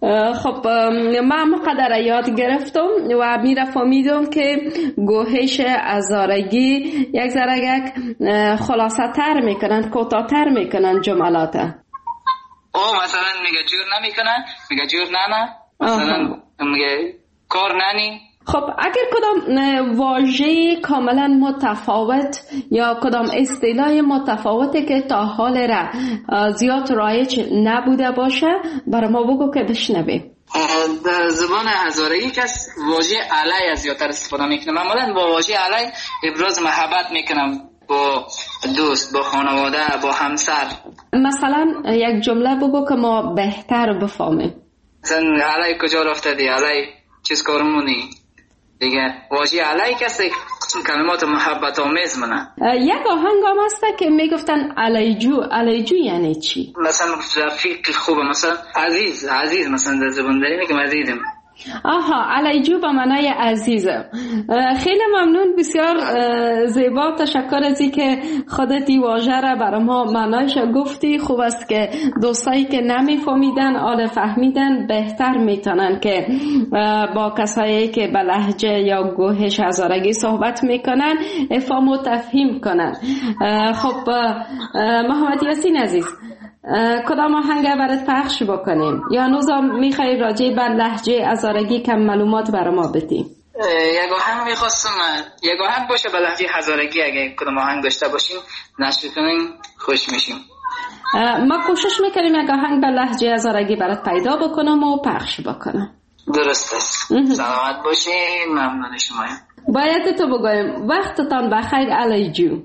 خب من مقدر یاد گرفتم و میره فهمیدم که گوهش هزارگی یک ذره خلاصه تر میکنن، کوتاه‌تر میکنن جملات. مثلا میگه جور نمیکنن، میگه جور نه، مثلا میگه کار ننی. خب اگر کدام واژه کاملا متفاوت یا کدام اصطلاح متفاوتی که تا حال را زیاد رایج نبوده باشه برای ما بگو که بشنویم. در زبان هزارگی کس واژه علی زیادتر استفاده میکنه. معمولا با واژه علی ابراز محبت میکنم با دوست، با خانواده، با همسر. مثلا یک جمله بگو که ما بهتر بفهمیم. مثلا علی کجا رفته دی، علی چیز کارمونی دیگه. واژه علی کسی کلمات محبت آمیز منه. یک آهنگ هم هست که میگفتن علیجو یعنی چی؟ مثلا رفیق خوبه، مثلا عزیز مثلا در زبان داری میگم عزیزم. علیجو به معنای عزیزم. خیلی ممنون، بسیار زیبا، تشکر از این که خودت این واژه را برای ما معنایش گفتی. خوب است که دوستایی که نمیفهمیدن حالا فهمیدن، بهتر میتونن که با کسایی که به لهجه یا گوهش هزارگی صحبت میکنن افهام و تفهیم کنن. خب محمد یاسین عزیز، کدام آهنگ برات پخش بکنیم یا نوزم میخوای راجع به لهجه هزارگی کم معلومات برای ما بدی؟ یک آهنگ میخواستم، یک آهنگ باشه به لهجه هزارگی. اگه کدام آهنگ داشته باشیم نشر کنیم خوش میشیم. ما کوشش میکنیم یک آهنگ به لهجه هزارگی برات پیدا بکنم و پخش بکنم. درست است. سلامت باشین، ممنون شمایم. باید تو بگویم وقتتان بخیر علیجو.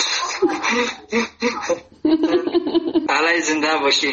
علی زنده باشی.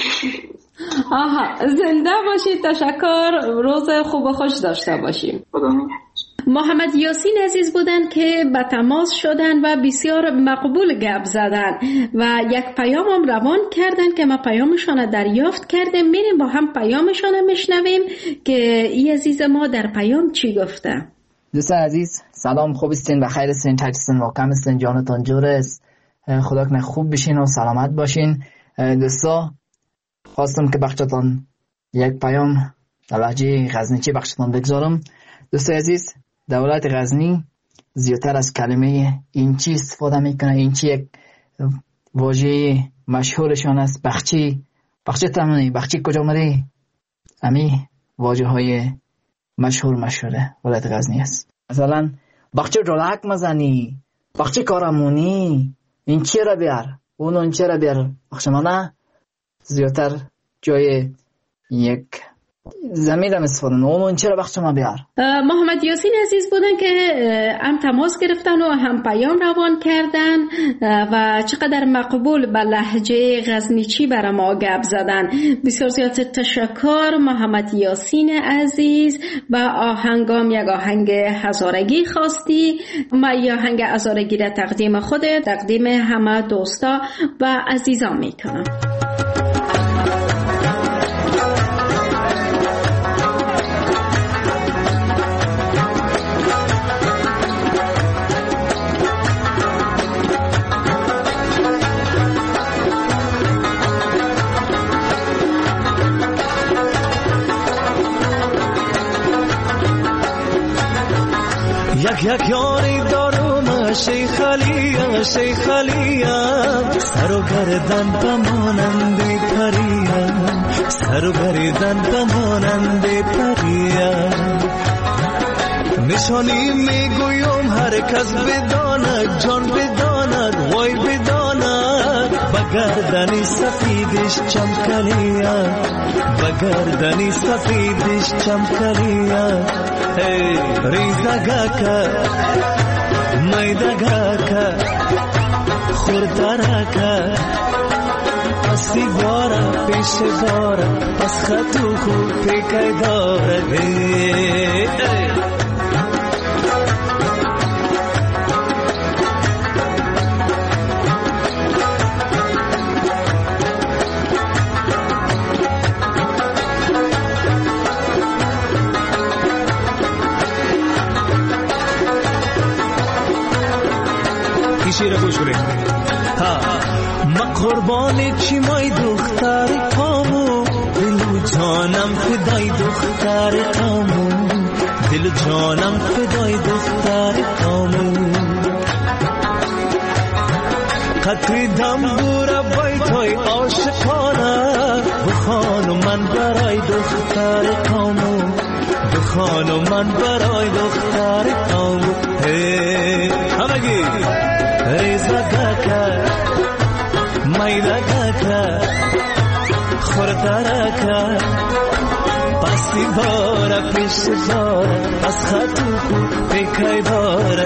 زنده باشی. تشکر، روز خوب و خوش داشته باشیم. محمد یاسین عزیز بودن که به تماس شدن و بسیار مقبول گپ زدن و یک پیام هم روان کردن که ما پیامشان دریافت کرده. میریم با هم پیامشان میشنویم که ای عزیز ما در پیام چی گفته. دوستان عزیز سلام، خوب استین، بخیر استین، تجستین، واقعا استین، جانتان جور است، خدا کنه خوب بشین و سلامت باشین. دوستا خواستم که بخشتان یک پیام در لهجه غزنیچی بخشتان بگذارم. دوستای عزیز، دولت غزنی زیادتر از کلمه اینچی استفاده میکنه. اینچی یک واژه مشهورشان است. بخچی تمنی، بخچی کجا مری، امی واژه های مشهوره ولایت غزنی است. مثلا بخچی رولک مزنی، بخچی کارمونی، این چی را بیار، اون چی را بیار. بخشمانه زیادتر جای یک زمین هم استفاده اون چرا بخش ما بیار. محمد یاسین عزیز بودن که هم تماس گرفتن و هم پیام روان کردن و چقدر مقبول به لهجه غزنیچی برای ما گپ زدن. بسیار زیاد تشکر محمد یاسین عزیز. و آهنگام یک آهنگ هزارگی خواستی. ما یک آهنگ هزارگی را تقدیم خودت، تقدیم همه دوستا و عزیزان میکنم. یک یاری دارم شیخ علیم سر و گردن بمانند پریم، سر و گردن بمانند پریم. نشانی میگویم هر کس بداند، جان بداند، وای بداند، بگردنی سفیدش چمکلیم، بگردنی سفیدش چمکلیم. ریزگاکا میدگاکا خوردارکا پسی بارا پیش بارا پس خطو خوب پیکای داره. شیر گوش کنید. ما قربان چی مای دختر پامو، دلو جانم فدای دختر قامو، دل جانم فدای دختر قامو. قطری دنبور بیتای عاشقانه، بخوانو من برای دختر قامو، بخوانو من برای دختر قامو. همگی ریزگاکا میدگاکا خورترکا پسی بارا پیش بارا از خطو کو پیکای بارا.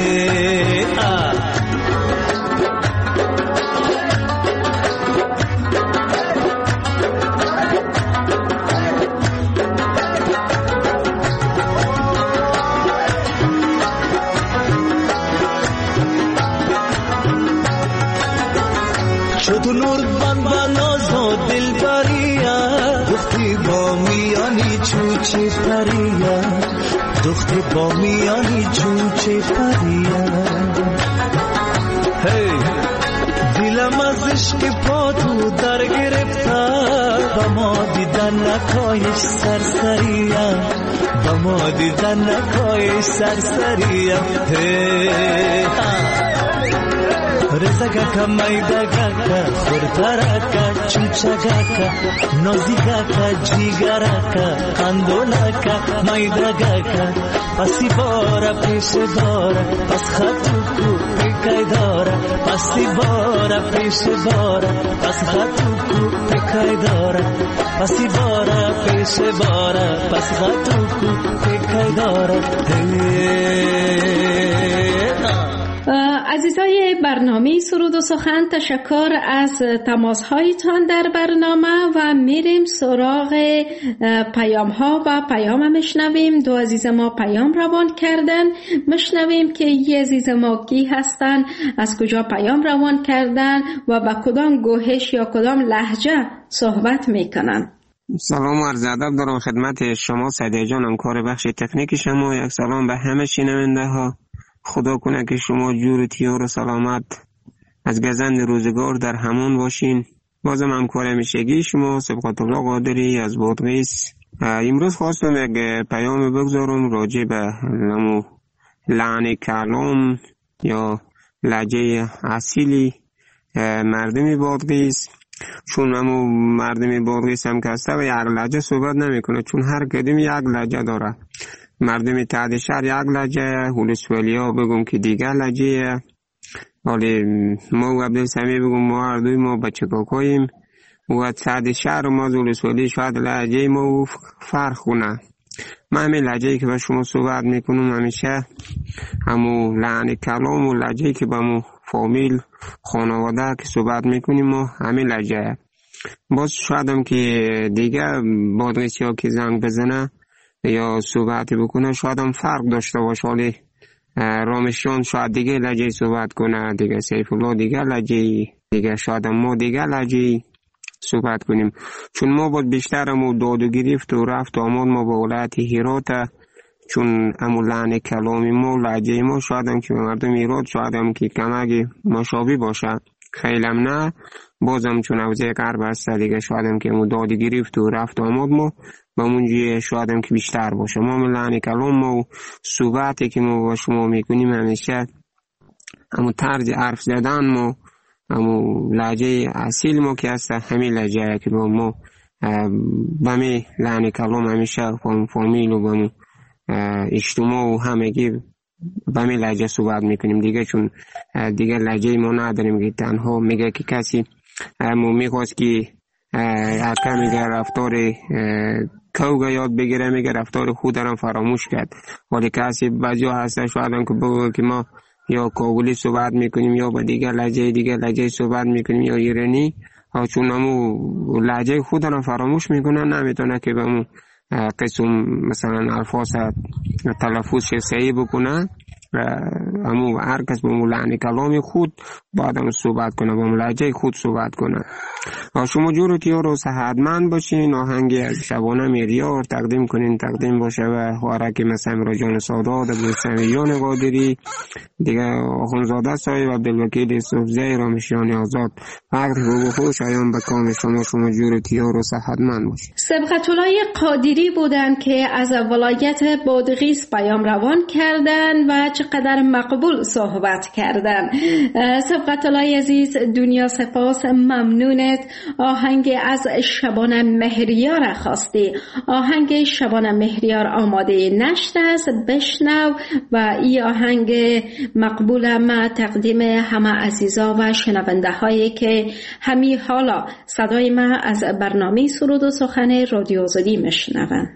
تو نور بان با ناز و دل بریا، دختی با میانی چوچه پریا، دختی با میانی چوچه پریا. دلم از عشق پا تو در گرفته، با ما دیدن نکایش سرسریا، با ما دیدن نکایش سرسریا. رزگاکا میدگاکا خورترکا چوچگاکا نازیگاکا جیگراکا قندولاکا میدگاکا پسی بارا پیش بارا پس خطو کو پیکای دارا. پسی بارا پیش بارا پس خطو کو پیکای دارا. پسی بارا پیش بارا پس خطو کو پیکای دارا. عزیزای برنامه سرود و سخن، تشکر از تماس‌هایتان در برنامه و میریم سراغ پیام ها و پیام میشنویم. دو عزیز ما پیام روان کردن، میشنویم که یه عزیز ما کی هستن، از کجا پیام روان کردن و با کدام گوهش یا کدام لهجه صحبت میکنن. سلام و عرض ادب دارم خدمت شما سعدی جان، همکار بخش تکنیک شما. یک سلام به همه شنونده ها. خدا کنه که شما جور تیار و سلامت از گزند روزگار در همون باشین. بازم همکار همیشگی شما سبقت الله قادری از بادغیس. امروز خواستم یک پیام بگذارم راجع به لحن کلام یا لهجه اصیلی مردم بادغیس. چون مردم بادغیس هم کسته و یک لهجه صحبت نمیکنه، چون هر کدوم یک لهجه داره. مردم تحت شهر یک لهجه، هولسوالیا بگم که دیگر لهجه. ولی ما و عبدالسمی بگم ما هر دوی ما بچه کاکاییم و تحت شهر ما هولسوالی شاید لهجه ما فرق کنه. من همین لهجه‌ای که با شما صحبت میکنم همیشه همون لحن کلام و لهجه‌ای که با مو فامیل خانواده که صحبت میکنیم ما همین لهجه. باز شاید هم که دیگه بادغیسی ها که زنگ بزنه یا صحبت بکنه شاید هم فرق داشته باشه، ولی رامشان شاید دیگه لهجه صحبت کنه، دیگه سیف الله دیگه لهجه، دیگه شاید هم ما دیگه لهجه صحبت کنیم. چون ما بود بیشتر همو داد و گرفت و رفت و آمد ما با ولایت هرات، چون همو لحن کلامی ما لهجه ما شاید هم که مردم هرات شاید هم که کمک مشابه باشه، خیلی هم نه. بازم چون حوزه غرب هست دیگه شاید هم که همو داد و گرفت و رفت و آمد ما با منجی شاید هم که بیشتر باشه. ما لحن کلام ما و صحبتی که ما با شما میکنیم همیشه همو طرز حرف زدن ما، همو لهجه اصیل ما که هست همین لهجه که با ما با می لحن کلام همیشه فامیل و با اجتماع و همگی با می لهجه صحبت میکنیم دیگه. چون دیگه لهجه ما نداریم که تنها میگه که کسی ما میخواست که اکا میگه رفتار کوگا یاد بگیره، میگه رفتار خود هم فراموش کرد. ولی کسی بعضی ها هسته شاید هم که بگه که ما یا کابلی صحبت میکنیم یا با دیگه لهجه صحبت میکنیم یا ایرانی، چون همو لهجه خود هم فراموش میکنن، نمیتونه که به همون قسم مثلا الفاظ تلفظ صحیح بکنه. همون هر کس به لحن کلام خود باید هم صحبت کنه، با لهجه خود صحبت کنه. شما جور تیار و صحتمند باشین. آهنگ از شبانه مهریار تقدیم کنین، تقدیم باشه و خوارک مثل امراجان سادات، ابوالسمیان قادری، دیگه آخونزاده صاحب، عبدالوکیل صوفزی، رامشیان آزاد. وقت رو خوش آیان به کام شما جور تیار و صحتمند باشین. سبقت الله قادری بودن که از ولایت بادغیس پیام روان کردن و چقدر مقبول صحبت کردن. سبقت الله عزیز، دنیا سپاس، ممنونت. آهنگ از شبانه مهریار خواستی. آهنگ شبانه مهریار آماده نشده است، بشنو و این آهنگ مقبولم تقدیم همه عزیزا و شنونده هایی که همین حالا صدای ما از برنامه سرود و سخن رادیو آزادی میشنون.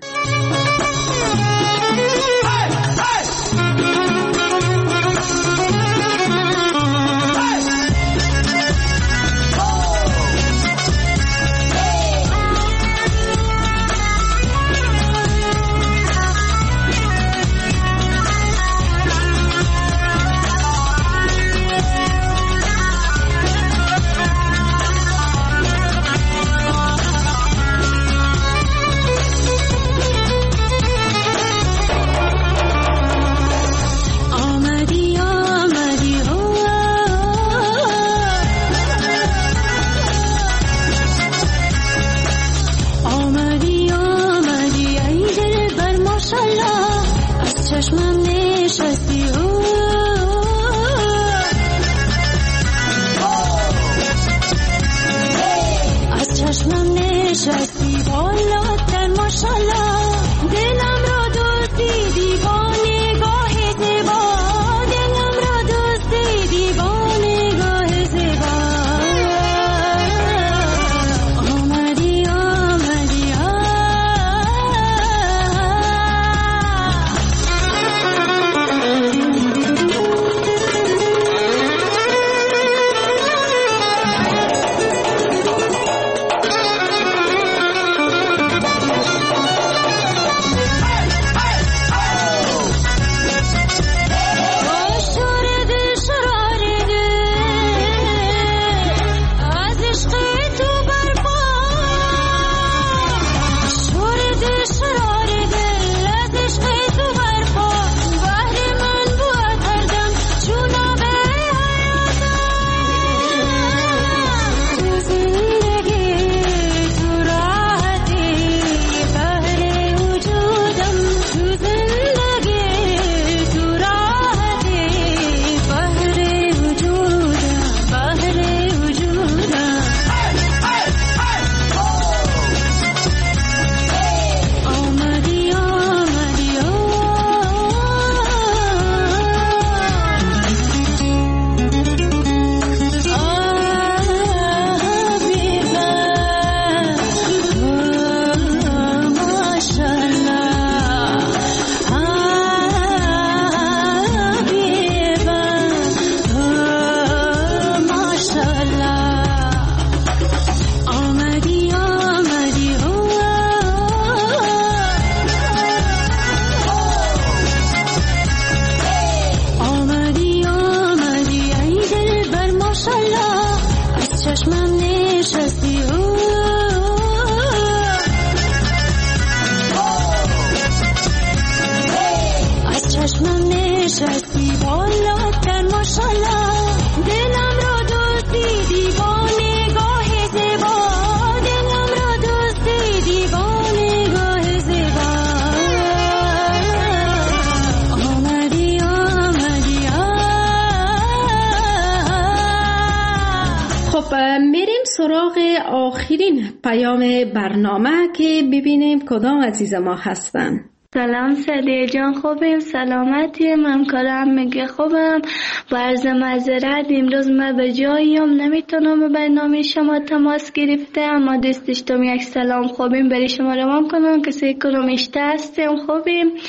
سراغ آخرین پیام برنامه که ببینیم کدام عزیز ما هستن. سلام سعدیه جان، خوبیم؟ سلامتی؟ من کارم میگه خوبم. برز معذرت امروز من به جاییم نمیتونم به برنامه شما تماس گرفته، اما دوستشتم یک سلام خوبیم برای شما روان کنم. کسی کنم اشته هستیم خوبیم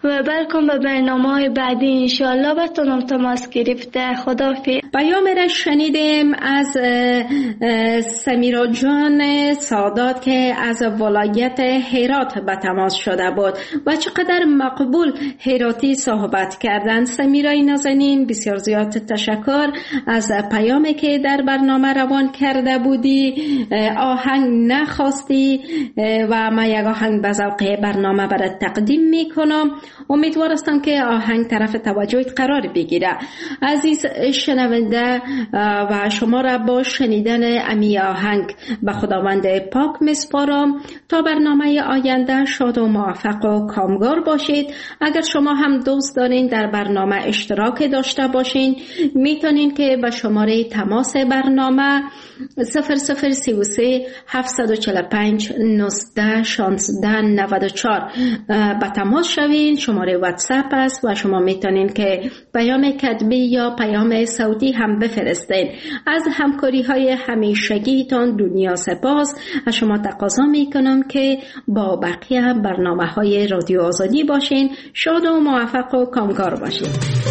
و برکن به برنامه بعدی انشالله بتونم تماس گرفته. خداحافظ. پیام را شنیدیم از سمیرا جان سادات که از ولایت هرات به تماس شده بود و چقدر مقبول هراتی صحبت کردن. سمیرای نازنین بسیار زیاد تشکر از پیامی که در برنامه روان کرده بودی. آهنگ نخواستی و ما یک آهنگ به ذوق برنامه برات تقدیم میکنم. امیدوار هستم که آهنگ طرف توجهت قرار بگیره. عزیز شنونده و شما را با شنیدن امی آهنگ به خداوند پاک میسپارم. تا برنامه آینده شاد و موفق و کامگار باشید. اگر شما هم دوست دارین در برنامه اشتراک داشته باشین میتونین که به شماره تماس برنامه 0033 745 19 16 94 به تماس شوین. شماره واتساپ است و شما میتونین که پیام کتبی یا پیام صوتی هم بفرستین. از همکاری های همیشگیتان دنیا سپاس. از شما تقاضا میکنم که با بقیه برنامه های رادیو آزادی باشین. شاد و موفق و کامگار باشین.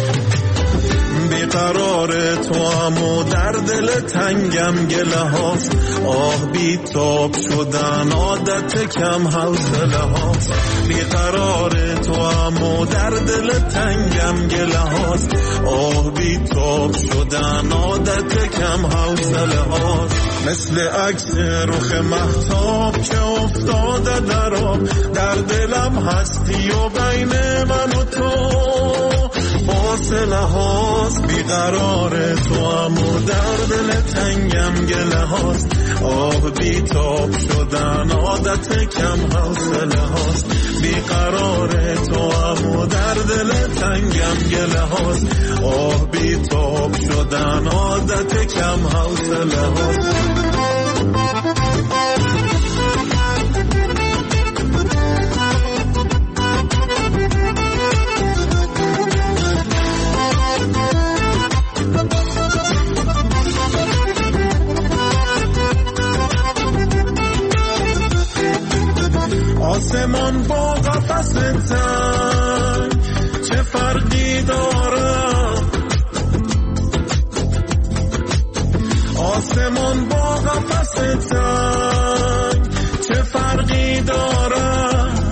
بیقرار تو هم و در دل تنگم گله هاست. آه بی تاب شدن عادت کم حوصله هاست. بیقرار تو هم و در دل تنگم گله هاست. آه بی تاب شدن عادت کم حوصله هاست. مثل عکس رخ مهتاب که افتاده در آب. در دلم هستی و بین من و تو فاصله هاست. بیقرار تو هم و در دل تنگم گله هاست. آه بی تاب شدن عادت کم حوصله هاست. بیقرار تو هم و در دل تنگم گله هاست. آه بی تاب شدن عادت کم حوصله هاست. آسمان با قفس تنگ چه فرقی داره؟ آسمان با قفس تنگ چه فرقی داره؟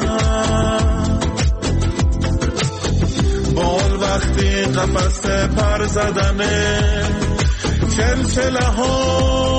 بال وقتی قفس پر زدنه چلچله ها